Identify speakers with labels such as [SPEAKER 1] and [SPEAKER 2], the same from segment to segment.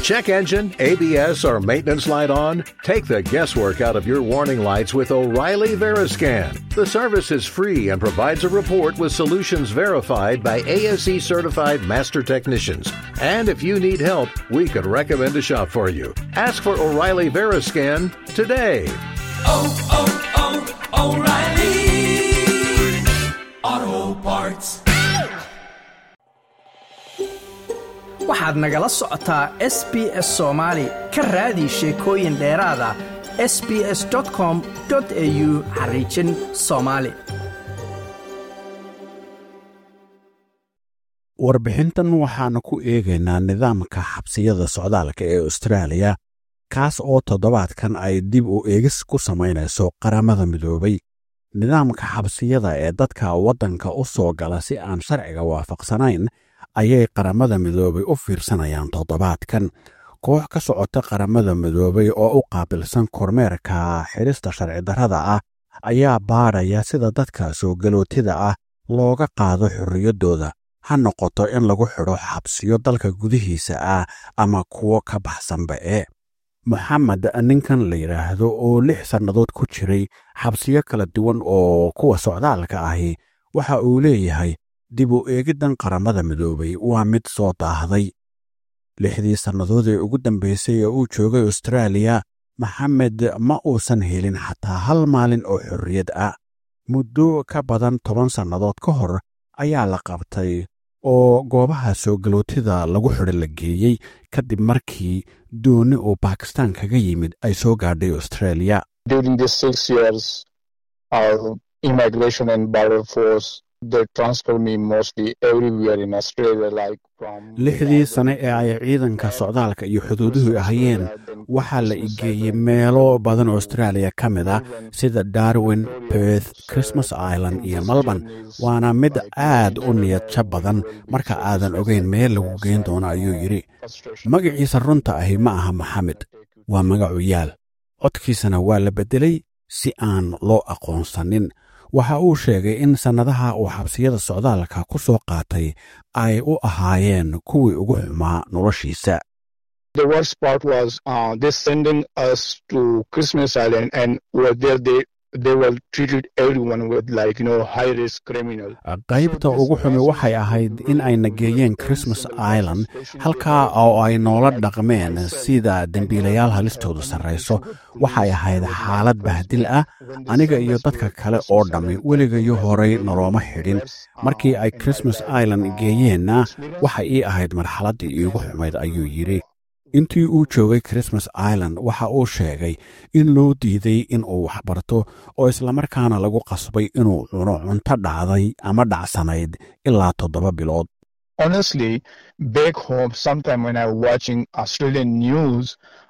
[SPEAKER 1] check engine, ABS, or maintenance light on? Take the guesswork out of your warning lights with O'Reilly Veriscan. The service is free and provides a report with solutions verified by ASE certified master technicians. And if you need help, we could recommend a shop for you. Ask for O'Reilly Veriscan today.
[SPEAKER 2] O'Reilly Auto Parts.
[SPEAKER 3] waxaad nagala socotaa SBS Soomaali ka raadi sheekooyin dheeraad ah sbs.com.au/Somali.
[SPEAKER 4] warbixintan waxaanu ku eegaynaa nidaamka xabsiyada socdaalka ee Australia kaas oo toddobaadkan ay dib u eegis ku samaynayso qaramada midoobay. nidaamka xabsiyada ee dadka waddanka u soo gala si aan sharciga waafaqsanayn ayay qaramada midoobay u fiirsanayaan toddobaadkan. koox ka socota qaramada midoobay oo u qaabilsan kormeerka xirista sharci darrada ah ayaa baadhaya sida dadka soo galootida ah looga qaado xorriyaddooda, ha noqoto in lagu xidho xabsiyo dalka gudihiisa ah ama kuwo ka baxsanba Moxamed ninkan la yiraahdo oo 6 sannadood ku jiray xabsiyo kala duwan oo kuwa socdaalka ahi waxa uu leeyahay dib u eegiddan qaramada midoobay waa mid soo daahday. 6 sannadood ee ugu dambeysay ee uu joogay Australia, Moxamed ma uusan helin xataa hal maalin oo xorriyad ah. muddo ka badan 10 sannadood ka hor ayaa la qabtay oo goobaha soo galootida lagu xidho la geeyey kadib markii dooni oo Pakistan kaga yimid ay soo gaadhay Australia.
[SPEAKER 5] During these 6 years, our immigration and border force, they transfer me mostly everywhere in Australia, like from...
[SPEAKER 4] 6 sane ee ay ciidanka socdaalka iyo xuduuduhu ahayeen waxaa la igeeyey meelo badan Australia ka mid ah sida Darwin, Perth, Christmas Island iyo Melbourne. waana mid aad u niyad jab badan marka aadan ogeyn meel lagu geyn doono, ayuu yidhi. magaciisa runta ahi ma aha Moxamed, waa magacu yaal. codkiisana waa la beddelay si aan loo aqoonsanin. waxa uu sheegay in sannadaha uu xabsiyada socdaalka ku soo qaatay ay u ahaayeen kuwii ugu xumaa noloshiisa.
[SPEAKER 5] The worst part was they sending us to Christmas Island, and were there they were treated everyone with high risk criminal.
[SPEAKER 4] qaybta ugu xumi waxay ahayd in ay nageeyeen Christmas Island, halkaa oo ay noola dhaqmeen sida dembiilayaal halistoodu sarreyso. waxay ahayd xaalad bahdil ah. aniga iyo dadka kale oo dhammi weligayo horay noloma xidhin. markii ay Christmas Island geeyeenna waxay ii ahayd marxaladdii iigu xumayd, ayuu yidhi. intii uu joogay Christmas Island waxa uu sheegay in loo diiday in uu wax barto oo islamarkaana lagu qasbay inuu cuno cunto dhacday ama dhacsanayd ilaa 7 bilood.
[SPEAKER 5] Honestly, back home, sometime when I was watching Australian news,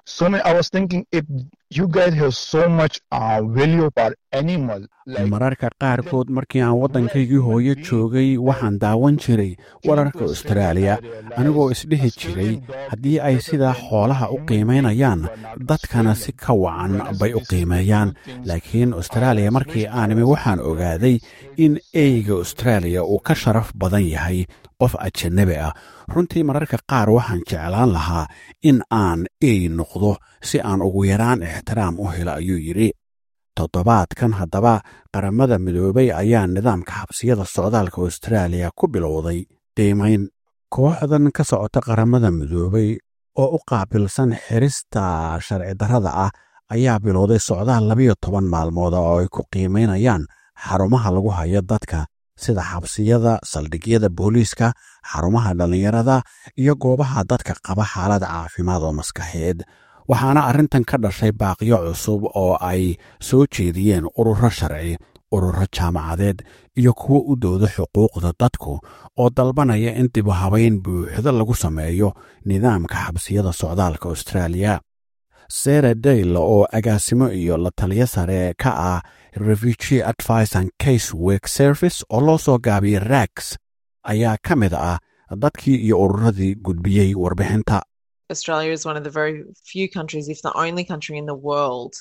[SPEAKER 5] I was thinking, if you guys have so much value for animal.
[SPEAKER 4] mararka qaarkood markii aan waddankaygii hooyo joogay waxaan daawan jiray wararka Australia anigoo isdhihi jiray haddii ay sida xoolaha u qiimeynayaan dadkana si ka wacan bay u qiimeeyaan. laakiin Australia markii aanimi waxaan ogaaday in eyga Australia uu ka sharaf badan yahay qof ajnabi ah. runtii mararka qaar waxaan jeclaan lahaa in aan ey noqdo si aan ugu yaraan ixtiraam u helo, ayuu yidhi. toddobaadkan haddaba qaramada midoobay ayaa nidaamka xabsiyada socdaalka Australia ku bilowday qiimayn. kooxdan ka socota qaramada midoobay oo u qaabilsan xirista sharci darrada ah ayaa bilowday socdaal 12 maalmood oo ay ku qiimaynayaan xarumaha lagu hayo dadka sida xabsiyada, saldhigyada booliiska, xarumaha dhalinyarada iyo goobaha dadka qaba xaalad caafimaad oo maskaxeed. waxaana arrintan ka dhashay baaqiyo cusub oo ay soo jeediyeen ururo sharci, ururo jaamacadeed iyo kuwo u dooda xuquuqda dadku oo dalbanaya in dib u habayn buuxda lagu sameeyo nidaamka xabsiyada socdaalka Australia. Sarah Dale oo agaasimo iyo la taliya sare ka ah Refugee Advice and Casework Service oo loo soo gaabiyey RACS ayaa ka mid ah dadkii iyo ururadii gudbiyey warbixinta.
[SPEAKER 6] Australia is one of the very few countries, if the only country in the world,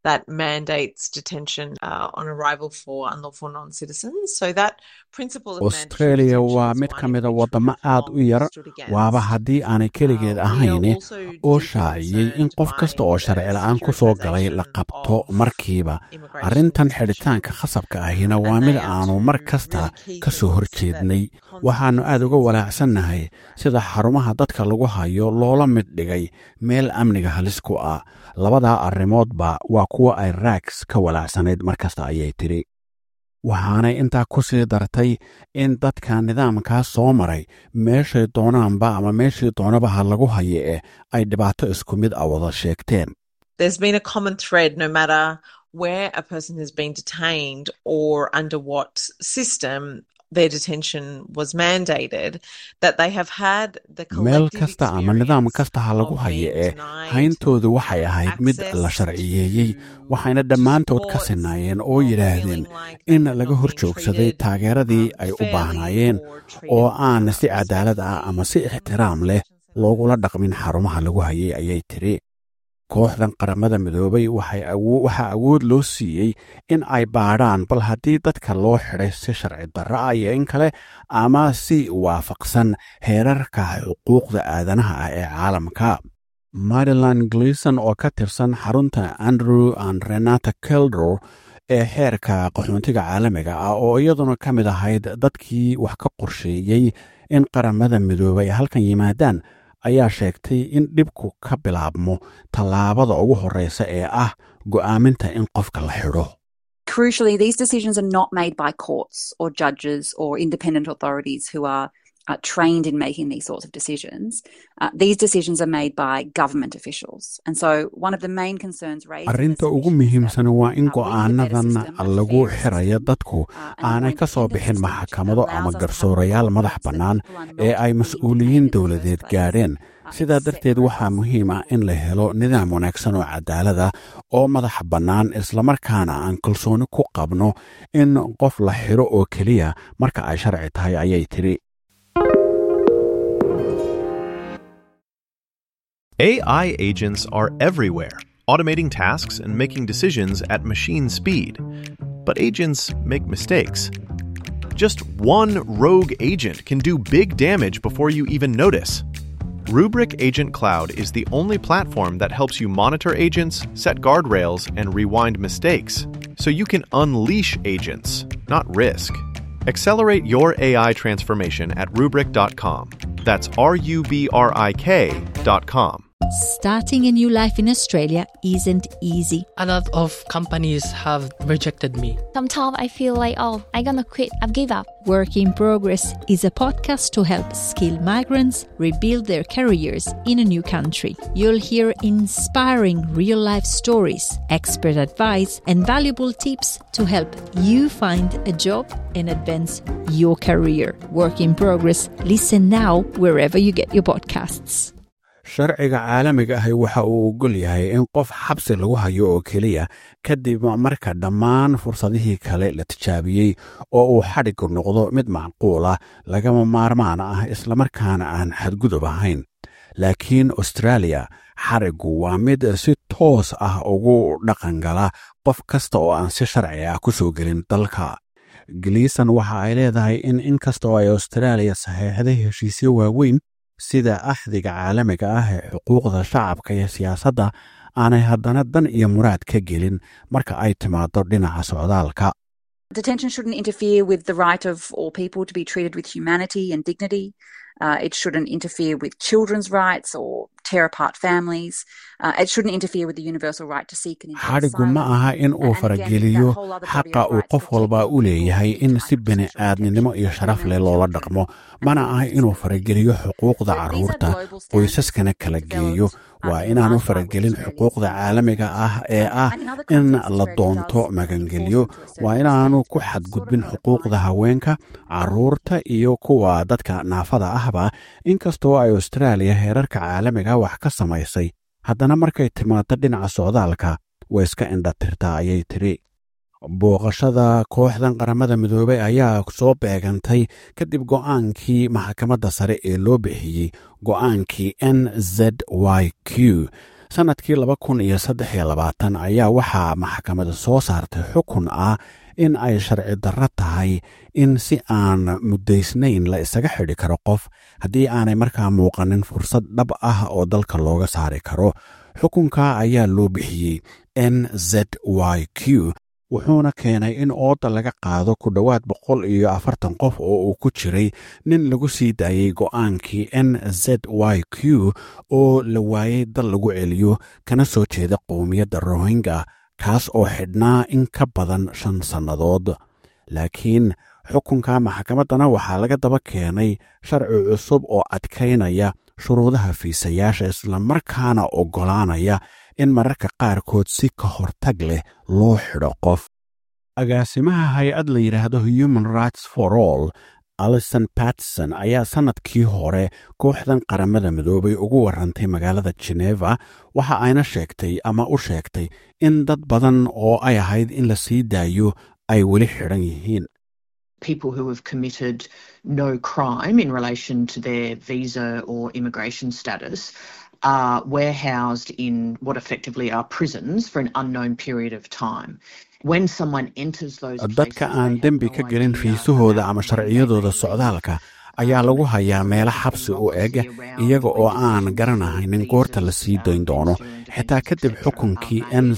[SPEAKER 2] that mandates detention on arrival for unlawful non-citizens. So that principle of
[SPEAKER 4] Australia waa mid ka mid a wadamo aad u yar waaba haddii aanay keligeed ahayn oo shaaciyey in qof kasta oo sharci la'aan ku soo galay la qabto markiiba arrintan xidhitaanka khasabka ahina waa mid aanu mar kasta ka soo horjeednay waxaannu aad uga walaacsannahay sida xarumaha dadka lagu hayo loola mid dhigay meel amniga halis ku ah labadaa arrimoodba waa kuwa ay raags ka walaacsanayd mar kasta ayay tidhi waxaanay intaa ku sii dartay in dadka nidaamkaas soo maray meeshay doonaanba ama meeshii doonaba ha lagu haye ay dhibaato isku mid a wada sheegteen.
[SPEAKER 2] There's been a common thread no matter where a person has been detained or under what system their detention was mandated, that they have had the
[SPEAKER 4] meel kasta ama nidaam kasta ha lagu haye hayntoodu waxay ahayd mid la sharciyeeyey waxayna dhammaantood ka sinaayeen oo yidhaahdeen in laga hor joogsaday taageeradii ay u baahnaayeen oo aan si cadaalad ah ama si ixtiraam leh loogula dhaqmin xarumaha lagu hayay ayay tiri kooxdan qaramada midoobay waxaa awood loo siiyey in ay baadhaan bal haddii dadka loo xidhay si sharci darro ah iyo in kale ama si waafaqsan heerarka xuquuqda aadanaha ah ee caalamka Madeline Gleeson oo ka tirsan xarunta Andrew and Renata Keldor ee xeerka qaxoontiga caalamiga ah oo iyaduna ka mid ahayd dadkii wax ka qorsheeyey in qaramada midoobay halkan yimaadaan ayaa sheegtay in dhibku ka bilaabmo tallaabada ugu horreysa ee ah go'aaminta in qofka la xidho.
[SPEAKER 6] Crucially, these decisions are not made by courts or judges or independent authorities who are trained in making these sorts of decisions. These decisions are made by government officials. And so one of the main concerns raised
[SPEAKER 4] arrinta ugu muhiimsan waa in go'aanadan lagu xirayo dadku aanay ka soo bixin maxkamado ama garsoorayaal madax bannaan ee ay mas'uuliyiin dowladeed gaadheen sidaa darteed waxaa muhiim ah in la helo nidaam wanaagsan oo cadaalada oo madax bannaan islamarkaana aan kalsooni ku qabno in qof la xidho oo keliya marka ay sharci tahay ayay tiri
[SPEAKER 7] AI agents are everywhere, automating tasks and making decisions at machine speed. But agents make mistakes. Just one rogue agent can do big damage before you even notice. Rubrik Agent Cloud is the only platform that helps you monitor agents, set guardrails, and rewind mistakes, so you can unleash agents, not risk. Accelerate your AI transformation at Rubrik.com. That's RUBRIK.com.
[SPEAKER 8] Starting a new life in Australia isn't easy.
[SPEAKER 9] A lot of companies have rejected me.
[SPEAKER 10] Sometimes I feel like, I'm gonna quit, I've given up.
[SPEAKER 8] Work in Progress is a podcast to help skilled migrants rebuild their careers in a new country. You'll hear inspiring real-life stories, expert advice, and valuable tips to help you find a job and advance your career. Work in Progress. Listen now wherever you get your podcasts.
[SPEAKER 4] sharciga caalamiga ahi waxa uu ogol yahay in qof xabsi lagu hayo oo keliya kadib marka dhammaan fursadihii kale la tijaabiyey oo uu xadhigu noqdo mid macquul ah lagama maarmaan ah islamarkaana aan xadgudub ahayn laakiin Australia xarigu waa mid si toos ah ugu dhaqangala qof kasta oo aan si sharci ah ku soo gelin dalka Gleeson waxa ay leedahay in inkasta oo ay Australia saxeexday heshiisyo waaweyn sida axdiga caalamiga ah ee xuquuqda shacabka iyo siyaasadda aanay haddana dan iyo muraad ka gelin marka ay timaado dhinaca socdaalka.
[SPEAKER 6] Detention shouldn't interfere with the right of all people to be treated with humanity and dignity. It shouldn't interfere with children's rights or tear apart families. It shouldn't interfere with the universal right to seek and
[SPEAKER 4] xadhigu ma aha in uu farageliyo xaqa uu qof walba u leeyahay in si bini'aadminimo iyo sharaf leh loola dhaqmo mana aha inuu farageliyo xuquuqda carruurta qoysaskana kala geeyo waa inaanu faragelin xuquuqda caalamiga ah ee ah in la doonto magangeliyo waa inaanu ku xadgudbin xuquuqda haweenka carruurta iyo kuwa dadka naafada ahba inkastoo ay Australia heerarka caalamiga wax ka samaysay haddana markay timaado dhinaca socdaalka way iska indhatirtaa ayay tiri booqashada kooxdan qaramada midoobay ayaa soo beegantay kadib go'aankii maxkamadda sare ee loo bixiyey go'aankii NZYQ sannadkii 2023 ayaa waxaa maxkamadda soo saartay xukun ah in ay sharci darro tahay in si aan muddaysnayn la isaga xidhi karo qof haddii aanay markaa muuqanin fursad dhab ah oo dalka looga saari karo. xukunka ayaa loo bixiyey NZYQ, wuxuuna keenay in ooda laga qaado ku dhowaad 140 qof oo uu ku jiray nin lagu sii daayey go'aankii NZYQ oo la waayey dal lagu celiyo kana soo jeeda qowmiyadda Rohingya, kaas oo xidhnaa in ka badan 5 sannadood. laakiin xukunka maxkamaddana waxaa laga daba keenay sharci cusub oo adkaynaya shuruudaha fiisayaasha islamarkaana oggolaanaya in mararka qaarkood si ka hortag leh loo xidho qof. agaasimaha hay-ad la yidhaahdo Human Rights for All, Alison Patterson, ayaa sannadkii hore kooxdan qaramada midoobay ugu warrantay magaalada Geneva. waxa ayna sheegtay ama u sheegtay in dad badan oo ay ahayd in la sii daayo ay weli xidhan yihiin.
[SPEAKER 11] People who have committed no crime in relation to their visa or immigration status are warehoused in what effectively are prisons for an unknown period of time. When someone enters those places,
[SPEAKER 4] dadka aan dembi ka gelin fiisahooda ama sharciyadooda socdaalka ayaa lagu hayaa meelo xabsi u eg iyaga oo aan garanahaynin goorta la sii dayn doono. xitaa kadib xukunkii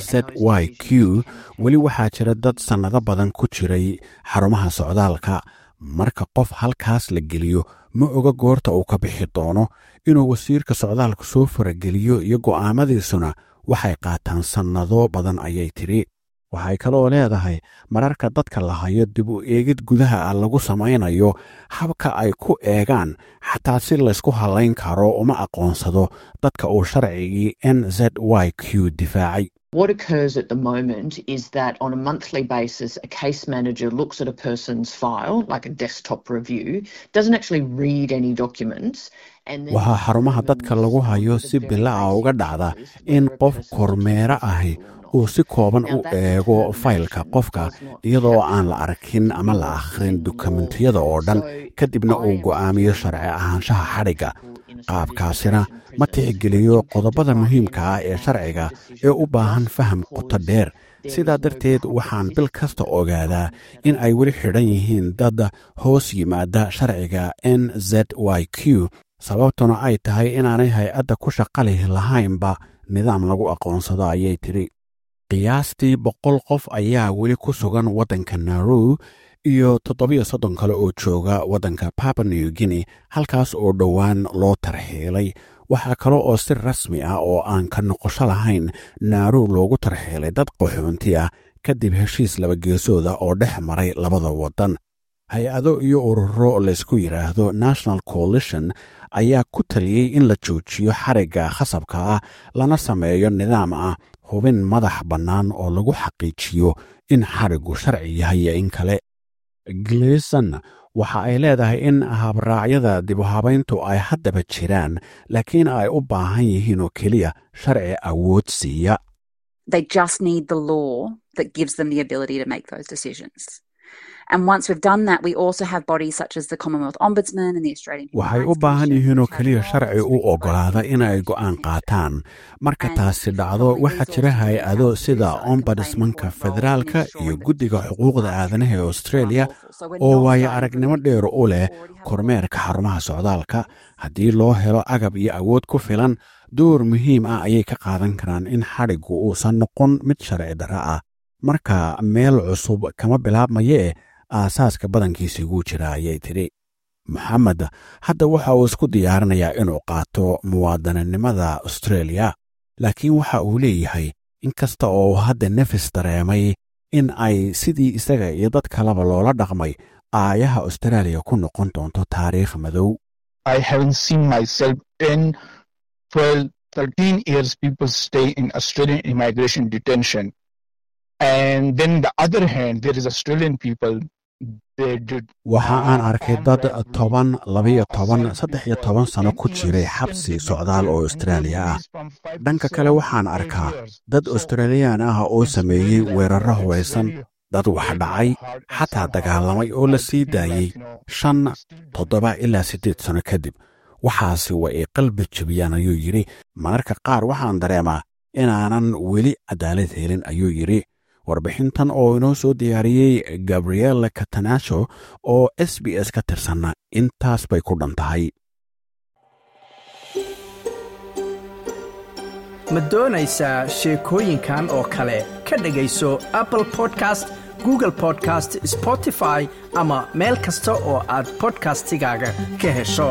[SPEAKER 4] NZYQ weli waxaa jira dad sannado badan ku jiray xarumaha socdaalka. marka qof halkaas la geliyo ma oga goorta uu ka bixi doono. inuu wasiirka socdaalka soo farageliyo iyo go'aamadiisuna waxay qaataan sannado badan, ayay tiri. waxay kaloo leedahay mararka dadka la hayo dib u eegid gudaha ah lagu samaynayo habka ay ku eegaan xataa si laysku halayn karo uma aqoonsado dadka uu sharcigii NZYQ difaacay.
[SPEAKER 11] What occurs at the moment is that on a monthly basis, a case manager looks at a person's file, like a desktop review, doesn't actually read any documents.
[SPEAKER 4] waxaa xarumaha dadka lagu hayo si bila ah uga dhacda in qof kormeera ahi uu si kooban u eego faylka qofka iyadoo aan la arkin ama la akhrin dukumentiyada oo dhan, kadibna uu go'aamiyo sharci ahaanshaha xadhigga. qaabkaasina ma tixgeliyo qodobada muhiimka ah ee sharciga ee u baahan faham qoto dheer. sidaa darteed waxaan bil kasta ogaadaa in ay weli xidhan yihiin dad hoos yimaada sharciga NZYQ, sababtuna ay tahay inaanay hay-adda ku shaqali lahaynba nidaam lagu aqoonsado, ayay tiri. qiyaastii 100 qof ayaa weli ku sugan waddanka Nauru iyo 37 kale oo jooga waddanka Papua New Guinea, halkaas oo dhowaan loo tarxiilay. waxaa kale oo si rasmi ah oo aan ka noqosho lahayn Nauru loogu tarxiilay dad qaxoonti ah kadib heshiis labageesooda oo dhex maray labada waddan. hay-ado iyo ururo laysku yidhaahdo National Coalition ayaa ku taliyey in la joojiyo xarigga khasabka ah lana sameeyo nidaam ah hubin madax bannaan oo lagu xaqiijiyo in xariggu sharci yahay iyo in kale. Gleason waxa ay leedahay in habraacyada dib u habayntu ay haddaba jiraan, laakiin ay u baahan yihiin oo keliya sharci awood siiya.
[SPEAKER 6] They just need the law that gives them the ability to make those decisions. And once we've done that, we also have bodies such as the Commonwealth Ombudsman and the Australian Human
[SPEAKER 4] waxay
[SPEAKER 6] Rights
[SPEAKER 4] u baahan
[SPEAKER 6] Commission,
[SPEAKER 4] yihiin oo keliya sharci u oggolaada inay go'aan qaataan. marka taasi dhacdo, waxaa jira hay-ado sida Ombudsmanka Federaalka iyo Guddiga Xuquuqda Aadanaha ee Australia oo waayo aragnimo dheer u leh kormeerka xarumaha socdaalka. haddii loo helo agab iyo awood ku filan, door muhiim ah ayay ka qaadan karaan in xadhiggu uusan noqon mid sharci darro ah. marka meel cusub kama bilaabmayee aasaaska badankiisiguu jira, ayay tidhi. maxamed hadda waxa uu isku diyaarinayaa inuu qaato muwaadaninimada Australia, laakiin waxa uu leeyahay in kasta oo hadda nefis dareemay in ay sidii isaga iyo dad kaleba loola dhaqmay, aayaha Australia ku noqon doonto taariikh madow.
[SPEAKER 5] I haven't seen myself in 12-13 years people stay in Australian immigration detention. And then the other hand, there is Australian people.
[SPEAKER 4] waxa aan arkay dad 10, 12, 13 sano ku jiray xabsi socdaal oo Australia ah. dhanka kale waxaan arkaa dad Australian ah oo sameeyey weerarro hubaysan, dad wax dhacay, xataa dagaalamay oo la sii daayey 5, 7 ilaa 8 sano kadib. waxaasi waa ay qalbi jabiyaan ayuu yidhi mararka qaar waxaan dareemaa inaanan weli cadaalad helin ayuu yidhi warbixintan oo inoo soo diyaariyey gabriele catanacho oo SBS ka tirsanna intaas bay ku dhan tahay
[SPEAKER 3] ma doonaysaa sheekooyinkan oo kale ka dhegayso Apple Podcast, Google Podcast, Spotify ama meel kasta oo aad podcastigaaga ka hesho.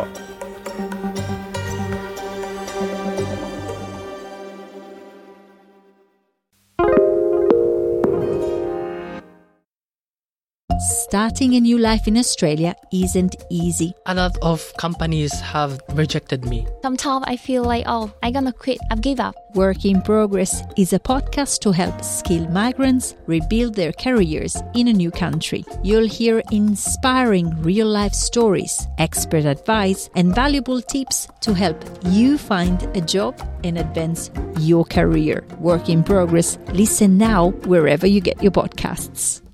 [SPEAKER 8] Starting a new life in Australia isn't easy.
[SPEAKER 9] A lot of companies have rejected me.
[SPEAKER 10] Sometimes I feel like, I'm gonna quit. I've give up.
[SPEAKER 8] Work in Progress is a podcast to help skilled migrants rebuild their careers in a new country. You'll hear inspiring real-life stories, expert advice, and valuable tips to help you find a job and advance your career. Work in Progress. Listen now wherever you get your podcasts.